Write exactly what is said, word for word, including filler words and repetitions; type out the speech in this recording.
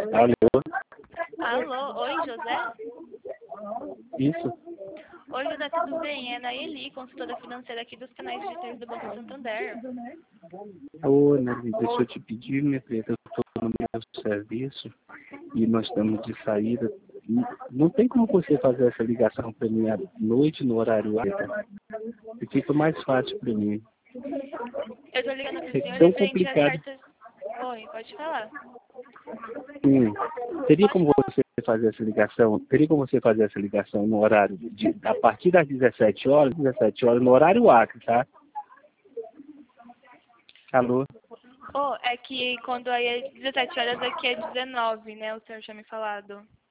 Alô? Alô, oi José? Isso? Oi José, tudo bem? É Naeli, consultora financeira aqui dos canais digitais do Banco Santander. Ô, Nelly, deixa eu te pedir, minha filha, eu estou no meu serviço e nós estamos de saída. Não tem como você fazer essa ligação para mim à noite, no horário alta? Fica mais fácil para mim. Eu estou ligando para o É senhor tão referente a complicado. certas... Oi, pode falar. Hum. Teria Pode como falar. você fazer essa ligação? Teria como você fazer essa ligação no horário de, a partir das dezessete horas, dezessete horas, no horário Acre, tá? Alô? Oh, é que quando aí é dezessete horas, aqui é dezenove, né? O senhor tinha me falado.